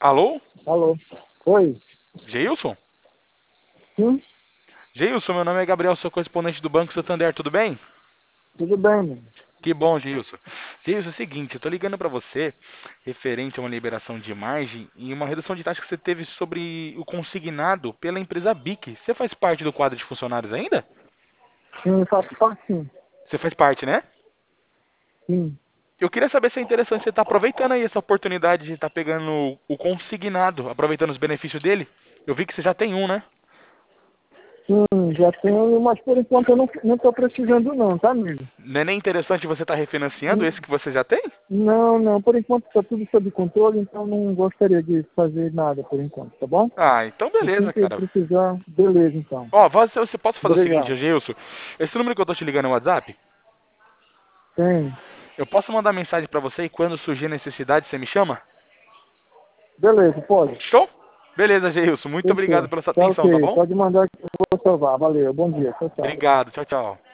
Alô? Alô? Oi? Geilson? Sim? Geilson, meu nome é Gabriel, sou correspondente do Banco Santander, tudo bem? Tudo bem, mano? Que bom, Geilson. Geilson, é o seguinte, eu tô ligando pra você referente a uma liberação de margem e uma redução de taxa que você teve sobre o consignado pela empresa BIC. Você faz parte do quadro de funcionários ainda? Sim, faço parte sim. Você faz parte, né? Sim. Eu queria saber se é interessante você estar aproveitando aí essa oportunidade de estar pegando o consignado, aproveitando os benefícios dele. Eu vi que você já tem um, né? Sim, já tenho, mas por enquanto eu não tô precisando não, tá, amigo? Não é nem interessante você estar refinanciando esse Hum, que você já tem? Não, por enquanto está tudo sob controle, então não gostaria de fazer nada por enquanto, tá bom? Ah, então Assim beleza, que eu cara. precisar, beleza então. Ó, você pode fazer o seguinte, Obrigado. Gilson. Esse número que eu tô te ligando no WhatsApp, Tem. eu posso mandar mensagem pra você e quando surgir necessidade você me chama? Beleza, pode. Show? Beleza, Gilson. Muito obrigado Fechou. pela sua Tá atenção, tá ok. bom? Pode mandar que eu vou salvar. Valeu. Bom dia. Tchau, tchau. Obrigado. Tchau, tchau.